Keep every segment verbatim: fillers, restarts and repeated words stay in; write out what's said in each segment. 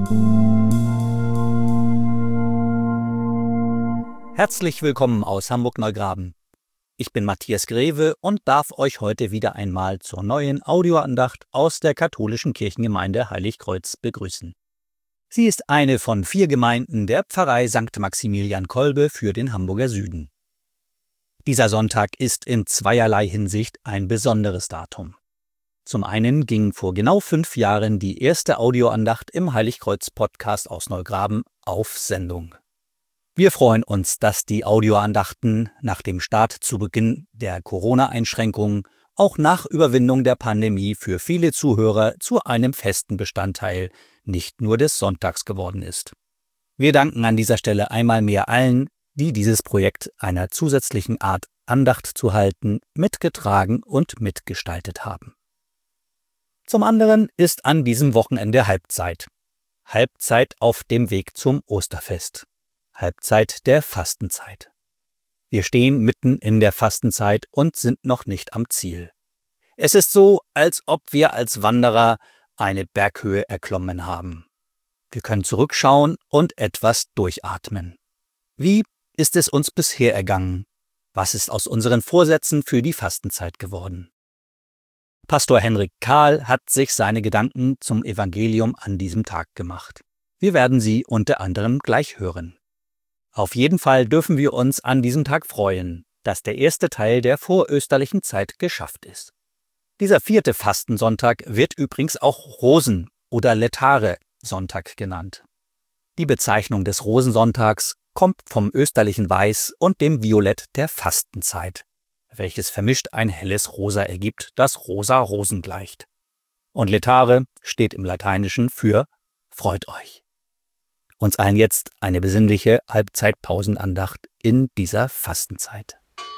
Herzlich willkommen aus Hamburg-Neugraben. Ich bin Matthias Greve und darf euch heute wieder einmal zur neuen Audioandacht aus der katholischen Kirchengemeinde Heiligkreuz begrüßen. Sie ist eine von vier Gemeinden der Pfarrei Sankt Maximilian Kolbe für den Hamburger Süden. Dieser Sonntag ist in zweierlei Hinsicht ein besonderes Datum. Zum einen ging vor genau fünf Jahren die erste Audioandacht im Heiligkreuz-Podcast aus Neugraben auf Sendung. Wir freuen uns, dass die Audioandachten nach dem Start zu Beginn der Corona-Einschränkungen auch nach Überwindung der Pandemie für viele Zuhörer zu einem festen Bestandteil nicht nur des Sonntags geworden ist. Wir danken an dieser Stelle einmal mehr allen, die dieses Projekt einer zusätzlichen Art Andacht zu halten, mitgetragen und mitgestaltet haben. Zum anderen ist an diesem Wochenende Halbzeit. Halbzeit auf dem Weg zum Osterfest. Halbzeit der Fastenzeit. Wir stehen mitten in der Fastenzeit und sind noch nicht am Ziel. Es ist so, als ob wir als Wanderer eine Berghöhe erklommen haben. Wir können zurückschauen und etwas durchatmen. Wie ist es uns bisher ergangen? Was ist aus unseren Vorsätzen für die Fastenzeit geworden? Pastor Henrik Kahl hat sich seine Gedanken zum Evangelium an diesem Tag gemacht. Wir werden sie unter anderem gleich hören. Auf jeden Fall dürfen wir uns an diesem Tag freuen, dass der erste Teil der vorösterlichen Zeit geschafft ist. Dieser vierte Fastensonntag wird übrigens auch Rosen- oder Laetare-Sonntag genannt. Die Bezeichnung des Rosensonntags kommt vom österlichen Weiß und dem Violett der Fastenzeit, welches vermischt ein helles Rosa ergibt, das rosa Rosen gleicht. Und Laetare steht im Lateinischen für Freut euch. Uns allen jetzt eine besinnliche Halbzeitpausenandacht in dieser Fastenzeit.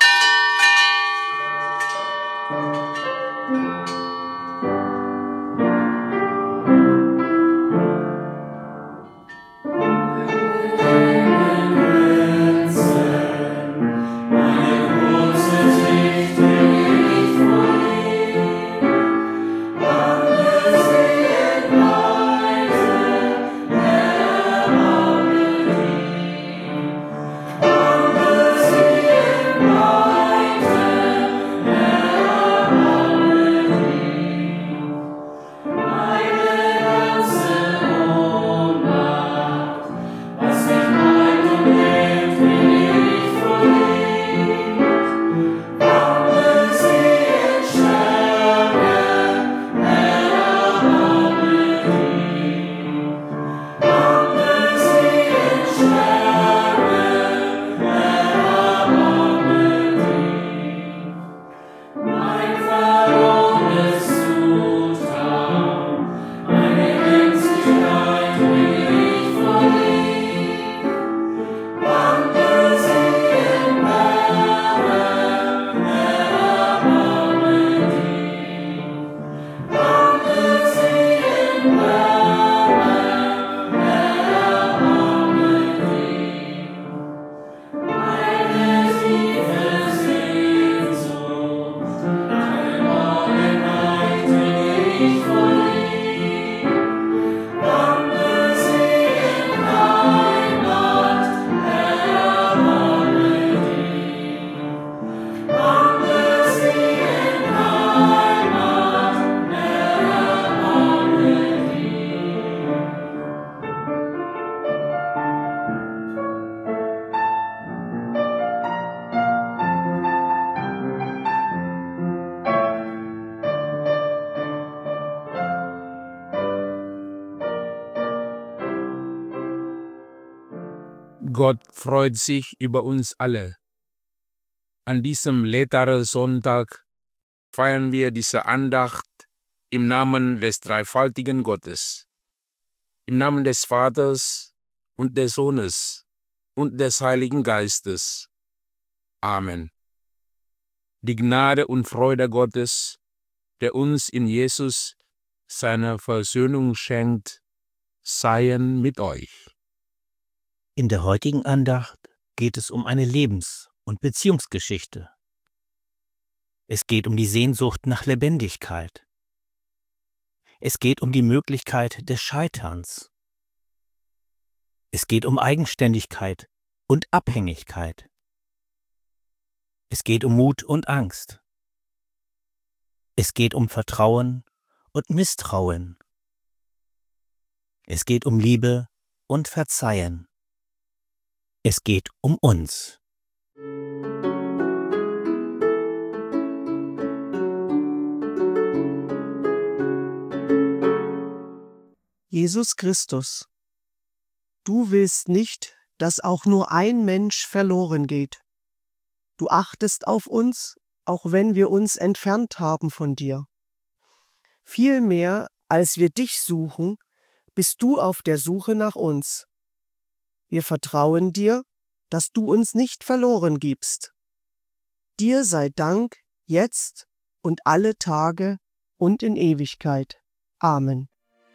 Gott freut sich über uns alle. An diesem Laetare-Sonntag feiern wir diese Andacht im Namen des dreifaltigen Gottes, im Namen des Vaters und des Sohnes und des Heiligen Geistes. Amen. Die Gnade und Freude Gottes, der uns in Jesus seine Versöhnung schenkt, seien mit euch. In der heutigen Andacht geht es um eine Lebens- und Beziehungsgeschichte. Es geht um die Sehnsucht nach Lebendigkeit. Es geht um die Möglichkeit des Scheiterns Es geht um Eigenständigkeit und Abhängigkeit. Es geht um Mut und Angst. Es geht um Vertrauen und Misstrauen. Es geht um Liebe und Verzeihen. Es geht um uns. Jesus Christus, du willst nicht, dass auch nur ein Mensch verloren geht. Du achtest auf uns, auch wenn wir uns entfernt haben von dir. Vielmehr, als wir dich suchen, bist du auf der Suche nach uns. Wir vertrauen dir, dass du uns nicht verloren gibst. Dir sei Dank, jetzt und alle Tage und in Ewigkeit. Amen.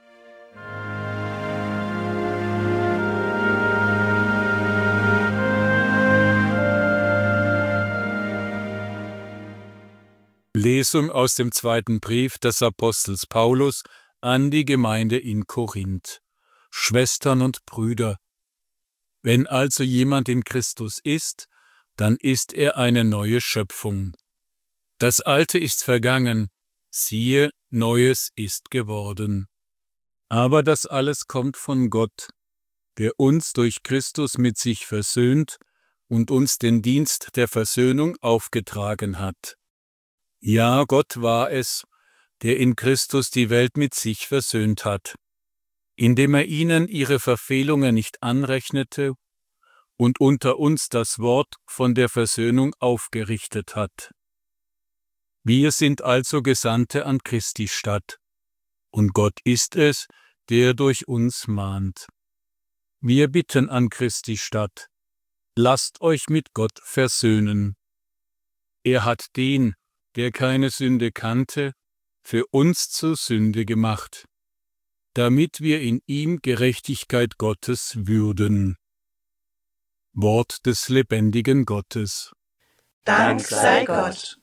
Lesung aus dem zweiten Brief des Apostels Paulus an die Gemeinde in Korinth. Schwestern und Brüder, wenn also jemand in Christus ist, dann ist er eine neue Schöpfung. Das Alte ist vergangen, siehe, Neues ist geworden. Aber das alles kommt von Gott, der uns durch Christus mit sich versöhnt und uns den Dienst der Versöhnung aufgetragen hat. Ja, Gott war es, der in Christus die Welt mit sich versöhnt hat, indem er ihnen ihre Verfehlungen nicht anrechnete und unter uns das Wort von der Versöhnung aufgerichtet hat. Wir sind also Gesandte an Christi Stadt, und Gott ist es, der durch uns mahnt. Wir bitten an Christi Stadt, lasst euch mit Gott versöhnen. Er hat den, der keine Sünde kannte, für uns zur Sünde gemacht, damit wir in ihm Gerechtigkeit Gottes würden. Wort des lebendigen Gottes. Dank sei Gott.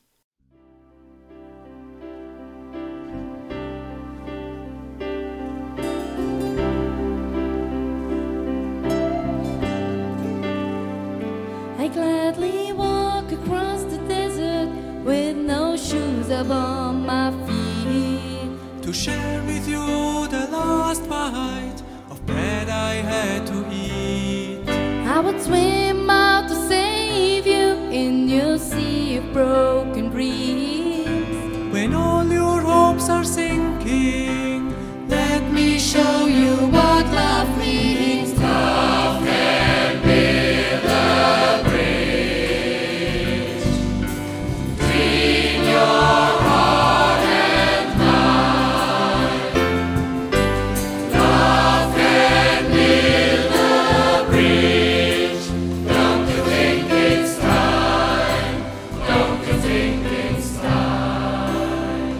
I gladly walk across the desert with no shoes upon my feet, to share with you the last bite of bread I had to eat. I would swim out to save you in your sea of broken dreams. When all your hopes are sinking, Let me show you what love means. Love can build a bridge between your heart and mine. Love can build a bridge. Don't you think it's time? Don't you think it's time?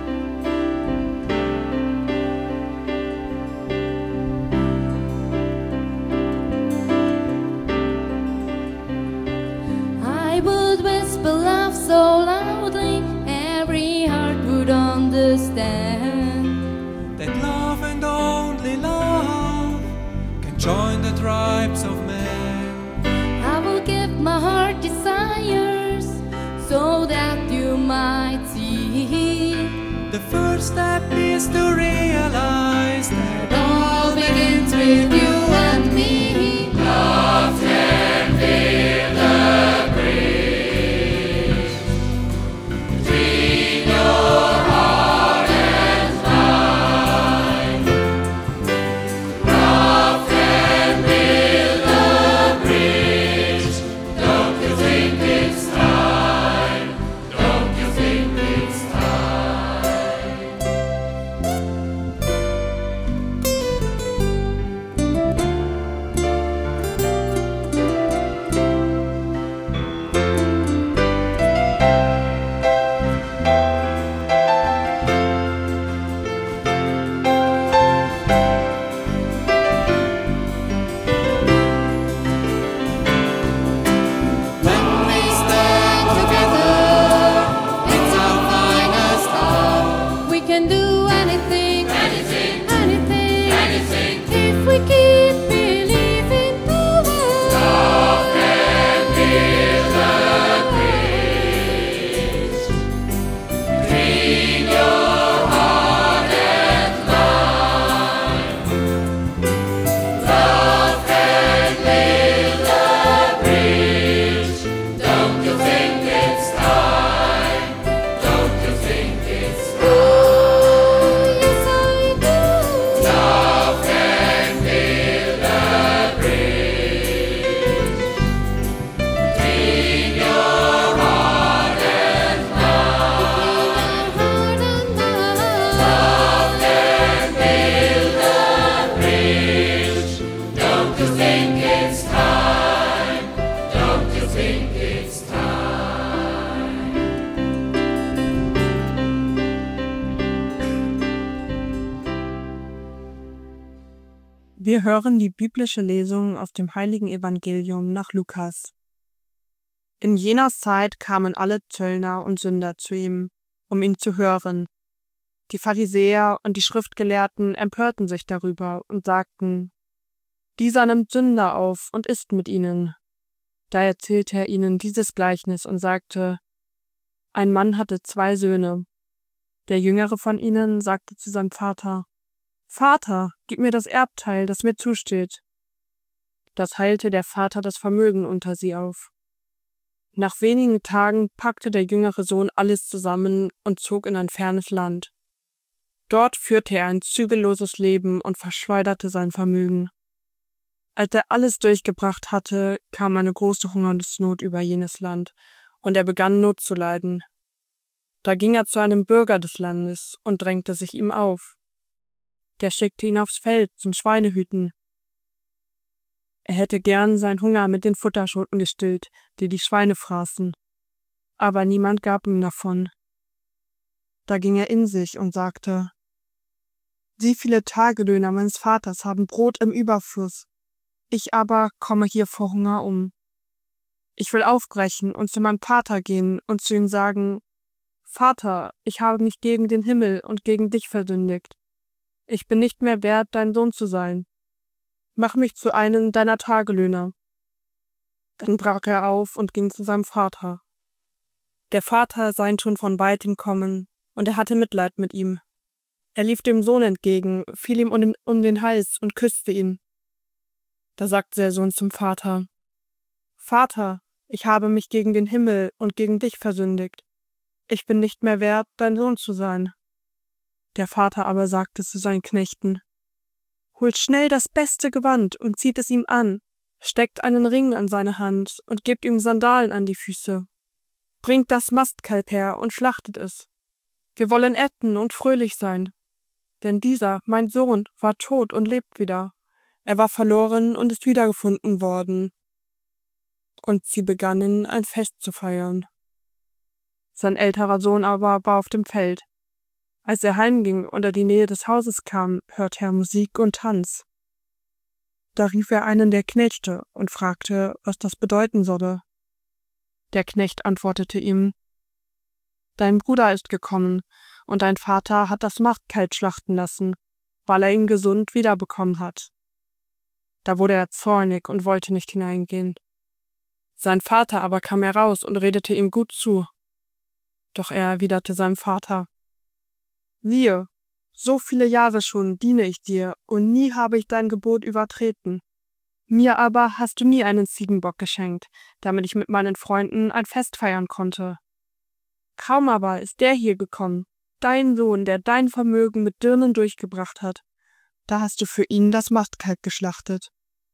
I would whisper love so loudly, every heart would understand. that love and only love can join the tribes of men. I will give my heart desires so that you might see. The first step is to realize that It all begins with you and me. Love can build a bridge between your heart and mine. Love can build a bridge. Don't you think it's time? Don't you think it's time? Wir hören die biblische Lesung aus dem heiligen Evangelium nach Lukas. In jener Zeit kamen alle Zöllner und Sünder zu ihm, um ihn zu hören. Die Pharisäer und die Schriftgelehrten empörten sich darüber und sagten: Dieser nimmt Sünder auf und isst mit ihnen. Da erzählte er ihnen dieses Gleichnis und sagte: Ein Mann hatte zwei Söhne. Der jüngere von ihnen sagte zu seinem Vater: Vater, gib mir das Erbteil, das mir zusteht. Da teilte der Vater das Vermögen unter sie auf. Nach wenigen Tagen packte der jüngere Sohn alles zusammen und zog in ein fernes Land. Dort führte er ein zügelloses Leben und verschleuderte sein Vermögen. Als er alles durchgebracht hatte, kam eine große Hungersnot über jenes Land, und er begann Not zu leiden. Da ging er zu einem Bürger des Landes und drängte sich ihm auf. Der schickte ihn aufs Feld zum Schweinehüten. Er hätte gern seinen Hunger mit den Futterschoten gestillt, die die Schweine fraßen. Aber niemand gab ihm davon. Da ging er in sich und sagte: Wie viele Tagelöhner meines Vaters haben Brot im Überfluss. Ich aber komme hier vor Hunger um. Ich will aufbrechen und zu meinem Vater gehen und zu ihm sagen: Vater, ich habe mich gegen den Himmel und gegen dich versündigt. Ich bin nicht mehr wert, dein Sohn zu sein. Mach mich zu einem deiner Tagelöhner. Dann brach er auf und ging zu seinem Vater. Der Vater sah ihn schon von weitem kommen, und er hatte Mitleid mit ihm. Er lief dem Sohn entgegen, fiel ihm um den, um den Hals und küsste ihn. Da sagte der Sohn zum Vater: Vater, ich habe mich gegen den Himmel und gegen dich versündigt. Ich bin nicht mehr wert, dein Sohn zu sein. Der Vater aber sagte zu seinen Knechten: Holt schnell das beste Gewand und zieht es ihm an, steckt einen Ring an seine Hand und gebt ihm Sandalen an die Füße. Bringt das Mastkalb her und schlachtet es. Wir wollen essen und fröhlich sein. Denn dieser, mein Sohn, war tot und lebt wieder. Er war verloren und ist wiedergefunden worden. Und sie begannen, ein Fest zu feiern. Sein älterer Sohn aber war auf dem Feld. Als er heimging und in die Nähe des Hauses kam, hörte er Musik und Tanz. Da rief er einen der Knechte und fragte, was das bedeuten solle. Der Knecht antwortete ihm: Dein Bruder ist gekommen, und dein Vater hat das Mastkalb schlachten lassen, weil er ihn gesund wiederbekommen hat. Da wurde er zornig und wollte nicht hineingehen. Sein Vater aber kam heraus und redete ihm gut zu. Doch er erwiderte seinem Vater: Siehe, so viele Jahre schon diene ich dir, und nie habe ich dein Gebot übertreten. Mir aber hast du nie einen Ziegenbock geschenkt, damit ich mit meinen Freunden ein Fest feiern konnte. Kaum aber ist der hier gekommen, dein Sohn, der dein Vermögen mit Dirnen durchgebracht hat, da hast du für ihn das Mastkalb geschlachtet.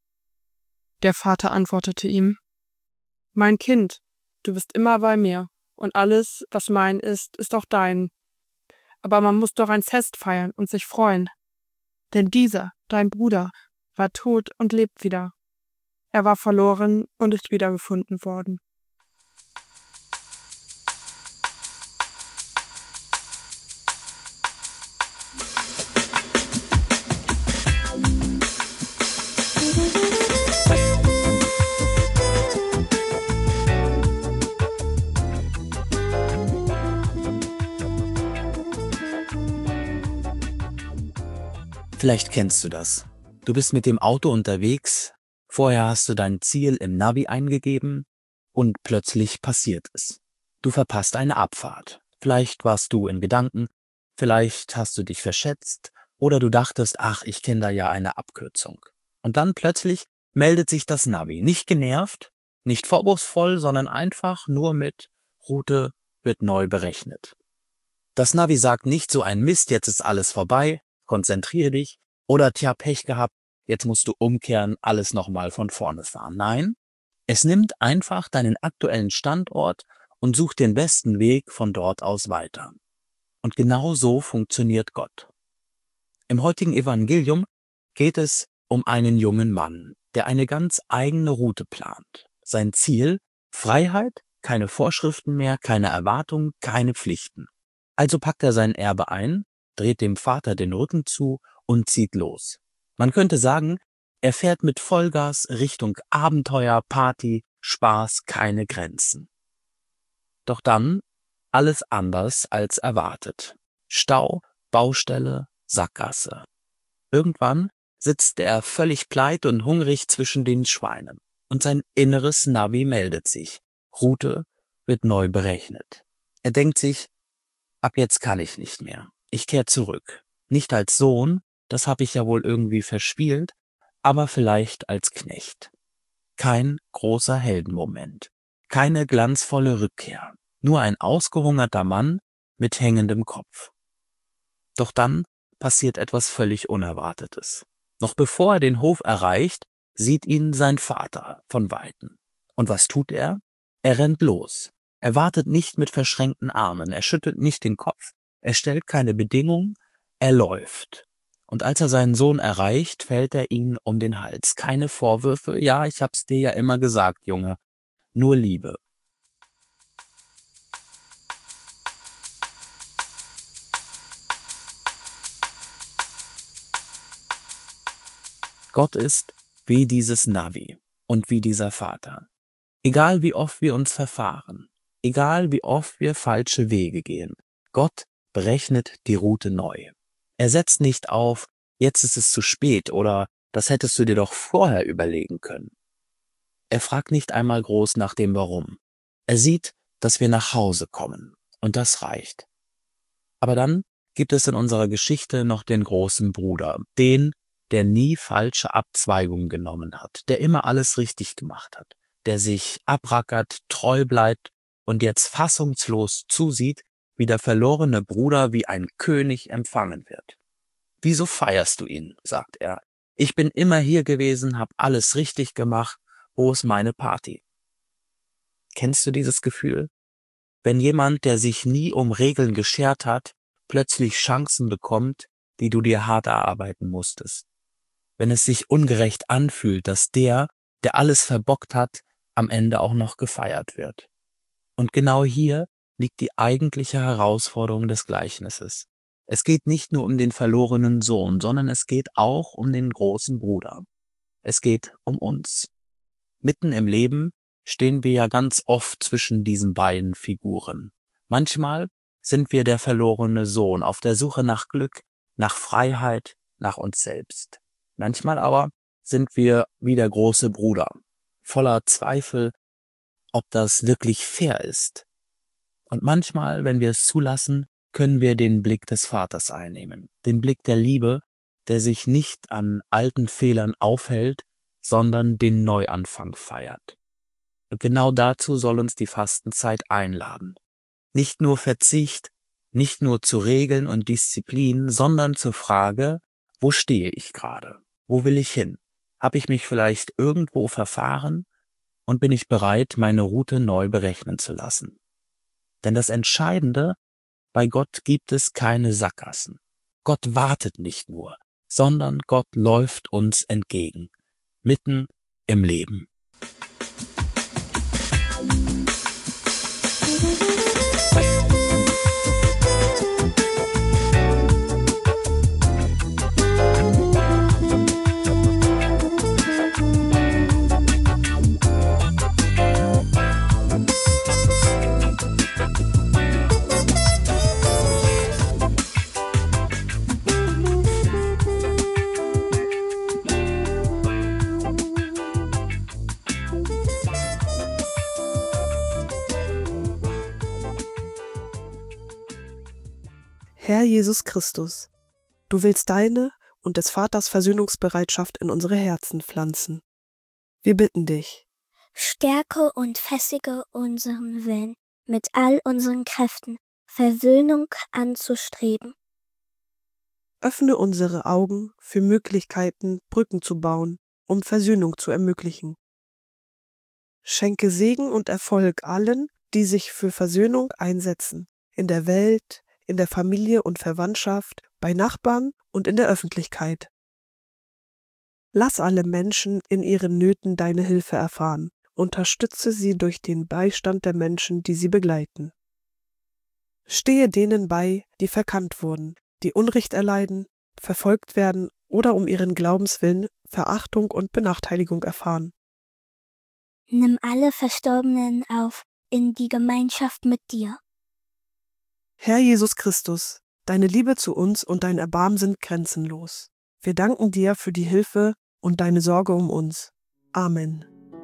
Der Vater antwortete ihm: Mein Kind, du bist immer bei mir, und alles, was mein ist, ist auch dein. Aber man muss doch ein Fest feiern und sich freuen. Denn dieser, dein Bruder, war tot und lebt wieder. Er war verloren und ist wiedergefunden worden. Vielleicht kennst du das. Du bist mit dem Auto unterwegs, vorher hast du dein Ziel im Navi eingegeben und plötzlich passiert es. Du verpasst eine Abfahrt. Vielleicht warst du in Gedanken, vielleicht hast du dich verschätzt oder du dachtest, ach, ich kenne da ja eine Abkürzung. Und dann plötzlich meldet sich das Navi, nicht genervt, nicht vorwurfsvoll, sondern einfach nur mit Route wird neu berechnet. Das Navi sagt nicht so ein Mist, jetzt ist alles vorbei, konzentriere dich, oder tja, Pech gehabt, jetzt musst du umkehren, alles nochmal von vorne fahren. Nein, es nimmt einfach deinen aktuellen Standort und sucht den besten Weg von dort aus weiter. Und genau so funktioniert Gott. Im heutigen Evangelium geht es um einen jungen Mann, der eine ganz eigene Route plant. Sein Ziel: Freiheit, keine Vorschriften mehr, keine Erwartungen, keine Pflichten. Also packt er sein Erbe ein, dreht dem Vater den Rücken zu und zieht los. Man könnte sagen, er fährt mit Vollgas Richtung Abenteuer, Party, Spaß, keine Grenzen. Doch dann alles anders als erwartet. Stau, Baustelle, Sackgasse. Irgendwann sitzt er völlig pleit und hungrig zwischen den Schweinen. Und sein inneres Navi meldet sich. Route wird neu berechnet. Er denkt sich, ab jetzt kann ich nicht mehr. Ich kehre zurück. Nicht als Sohn, das habe ich ja wohl irgendwie verspielt, aber vielleicht als Knecht. Kein großer Heldenmoment. Keine glanzvolle Rückkehr. Nur ein ausgehungerter Mann mit hängendem Kopf. Doch dann passiert etwas völlig Unerwartetes. Noch bevor er den Hof erreicht, sieht ihn sein Vater von Weitem. Und was tut er? Er rennt los. Er wartet nicht mit verschränkten Armen, er schüttelt nicht den Kopf, er stellt keine Bedingungen, er läuft. Und als er seinen Sohn erreicht, fällt er ihm um den Hals. Keine Vorwürfe, ja, ich hab's dir ja immer gesagt, Junge, nur Liebe. Gott ist wie dieses Navi und wie dieser Vater. Egal wie oft wir uns verfahren, egal wie oft wir falsche Wege gehen, Gott berechnet die Route neu. Er setzt nicht auf, jetzt ist es zu spät oder das hättest du dir doch vorher überlegen können. Er fragt nicht einmal groß nach dem Warum. Er sieht, dass wir nach Hause kommen und das reicht. Aber dann gibt es in unserer Geschichte noch den großen Bruder, den, der nie falsche Abzweigungen genommen hat, der immer alles richtig gemacht hat, der sich abrackert, treu bleibt und jetzt fassungslos zusieht, wie der verlorene Bruder wie ein König empfangen wird. Wieso feierst du ihn, sagt er. Ich bin immer hier gewesen, hab alles richtig gemacht, wo ist meine Party? Kennst du dieses Gefühl? Wenn jemand, der sich nie um Regeln geschert hat, plötzlich Chancen bekommt, die du dir hart erarbeiten musstest. Wenn es sich ungerecht anfühlt, dass der, der alles verbockt hat, am Ende auch noch gefeiert wird. Und genau hier liegt die eigentliche Herausforderung des Gleichnisses. Es geht nicht nur um den verlorenen Sohn, sondern es geht auch um den großen Bruder. Es geht um uns. Mitten im Leben stehen wir ja ganz oft zwischen diesen beiden Figuren. Manchmal sind wir der verlorene Sohn auf der Suche nach Glück, nach Freiheit, nach uns selbst. Manchmal aber sind wir wie der große Bruder, voller Zweifel, ob das wirklich fair ist. Und manchmal, wenn wir es zulassen, können wir den Blick des Vaters einnehmen, den Blick der Liebe, der sich nicht an alten Fehlern aufhält, sondern den Neuanfang feiert. Und genau dazu soll uns die Fastenzeit einladen. Nicht nur Verzicht, nicht nur zu Regeln und Disziplin, sondern zur Frage, wo stehe ich gerade? Wo will ich hin? Habe ich mich vielleicht irgendwo verfahren und bin ich bereit, meine Route neu berechnen zu lassen? Denn das Entscheidende, bei Gott gibt es keine Sackgassen. Gott wartet nicht nur, sondern Gott läuft uns entgegen, mitten im Leben. Herr Jesus Christus, du willst deine und des Vaters Versöhnungsbereitschaft in unsere Herzen pflanzen. Wir bitten dich. Stärke und festige unseren Willen, mit all unseren Kräften Versöhnung anzustreben. Öffne unsere Augen für Möglichkeiten, Brücken zu bauen, um Versöhnung zu ermöglichen. Schenke Segen und Erfolg allen, die sich für Versöhnung einsetzen, in der Welt, in der Familie und Verwandtschaft, bei Nachbarn und in der Öffentlichkeit. Lass alle Menschen in ihren Nöten deine Hilfe erfahren. Unterstütze sie durch den Beistand der Menschen, die sie begleiten. Stehe denen bei, die verkannt wurden, die Unrecht erleiden, verfolgt werden oder um ihren Glaubenswillen Verachtung und Benachteiligung erfahren. Nimm alle Verstorbenen auf in die Gemeinschaft mit dir. Herr Jesus Christus, deine Liebe zu uns und dein Erbarmen sind grenzenlos. Wir danken dir für die Hilfe und deine Sorge um uns. Amen.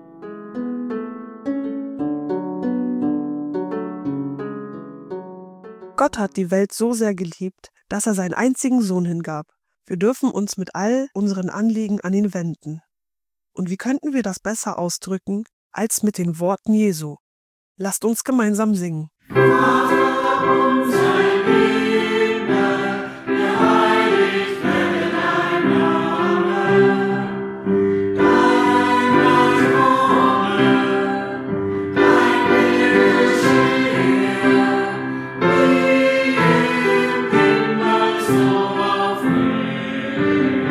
Gott hat die Welt so sehr geliebt, dass er seinen einzigen Sohn hingab. Wir dürfen uns mit all unseren Anliegen an ihn wenden. Und wie könnten wir das besser ausdrücken als mit den Worten Jesu? Lasst uns gemeinsam singen. Vater unser Himmel, geheiligt werde dein Name. Dein Reich komme, dein Wille geschehe, wie im Himmel so auf Erden.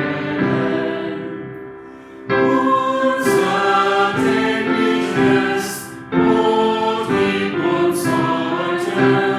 Unser tägliches Brot gib uns heute.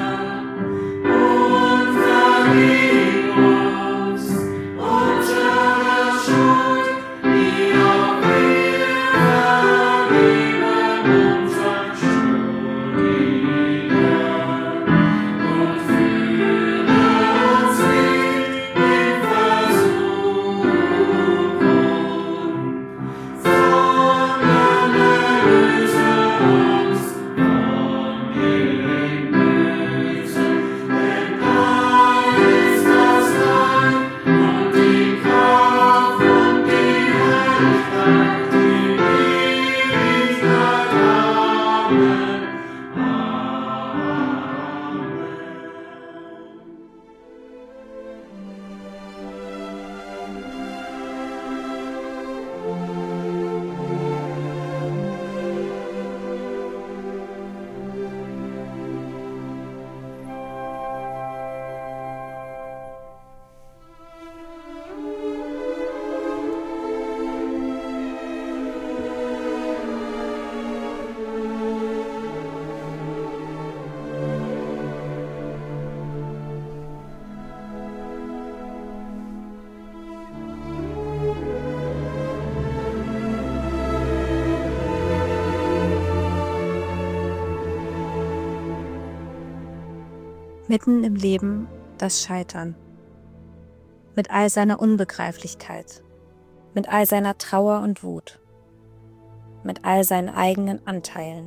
Mitten im Leben das Scheitern. Mit all seiner Unbegreiflichkeit, mit all seiner Trauer und Wut, mit all seinen eigenen Anteilen.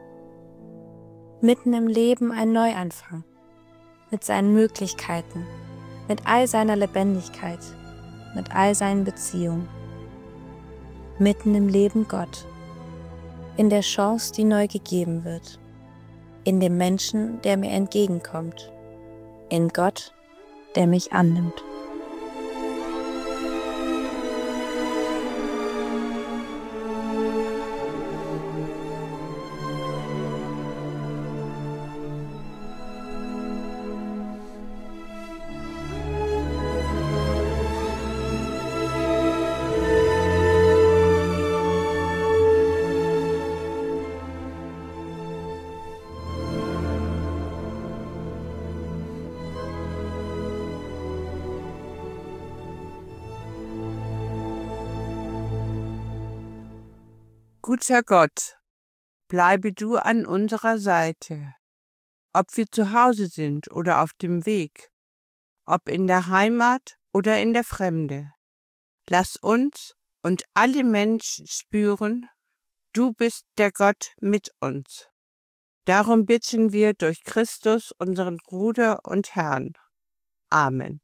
Mitten im Leben ein Neuanfang, mit seinen Möglichkeiten, mit all seiner Lebendigkeit, mit all seinen Beziehungen. Mitten im Leben Gott, in der Chance, die neu gegeben wird, in dem Menschen, der mir entgegenkommt, in Gott, der mich annimmt. Guter Gott, bleibe du an unserer Seite, ob wir zu Hause sind oder auf dem Weg, ob in der Heimat oder in der Fremde. Lass uns und alle Menschen spüren, du bist der Gott mit uns. Darum bitten wir durch Christus, unseren Bruder und Herrn. Amen.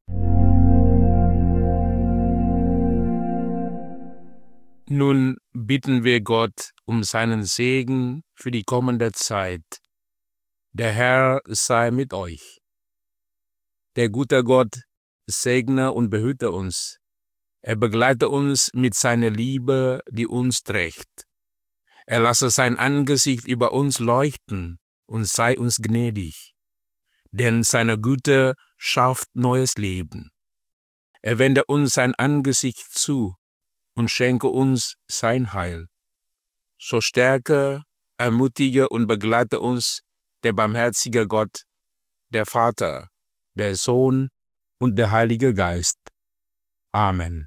Nun bitten wir Gott um seinen Segen für die kommende Zeit. Der Herr sei mit euch. Der gute Gott segne und behüte uns. Er begleite uns mit seiner Liebe, die uns trägt. Er lasse sein Angesicht über uns leuchten und sei uns gnädig. Denn seine Güte schafft neues Leben. Er wende uns sein Angesicht zu und schenke uns sein Heil. So stärke, ermutige und begleite uns der barmherzige Gott, der Vater, der Sohn und der Heilige Geist. Amen.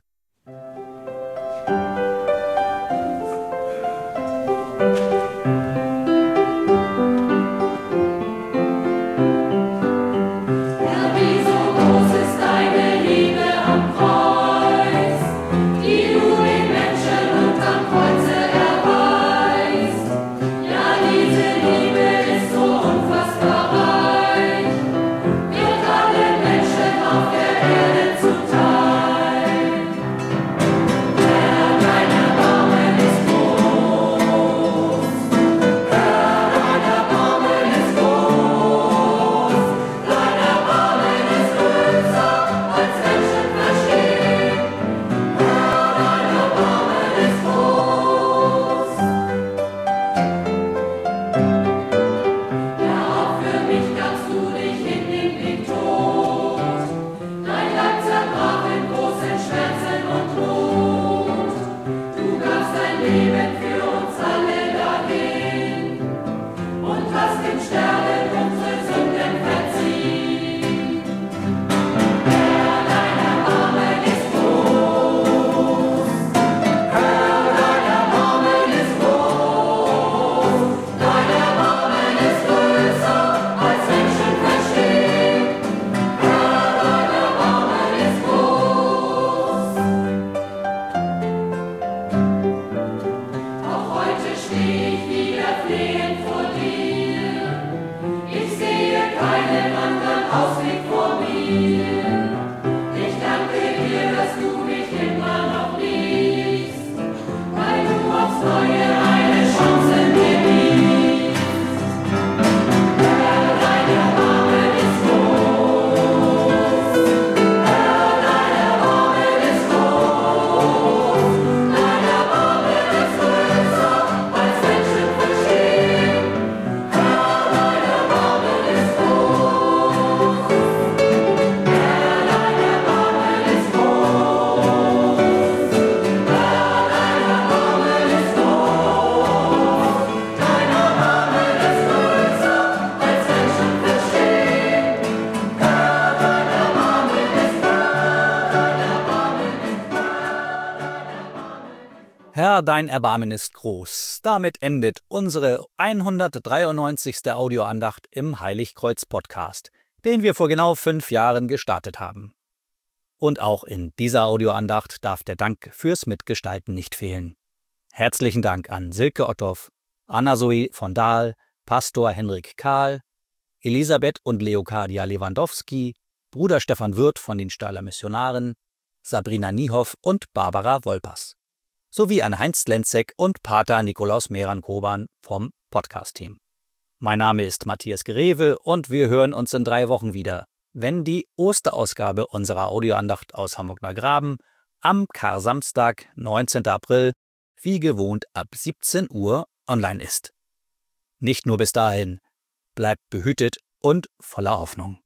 Herr, dein Erbarmen ist groß. Damit endet unsere hundertdreiundneunzigste Audioandacht im Heiligkreuz-Podcast, den wir vor genau fünf Jahren gestartet haben. Und auch in dieser Audioandacht darf der Dank fürs Mitgestalten nicht fehlen. Herzlichen Dank an Silke Ottow, Anna-Zoe von Dahl, Pastor Henrik Kahl, Elisabeth und Leocadia Lewandowski, Bruder Stefan Wirth von den Stahler Missionaren, Sabrina Niehoff und Barbara Wolpers. Sowie an Heinz Lenzek und Pater Nikolaus Meran-Koban vom Podcast-Team. Mein Name ist Matthias Greve und wir hören uns in drei Wochen wieder, wenn die Osterausgabe unserer Audioandacht aus Hamburg-Neugraben am Kar-Samstag, neunzehnten April, wie gewohnt ab siebzehn Uhr online ist. Nicht nur bis dahin, bleibt behütet und voller Hoffnung.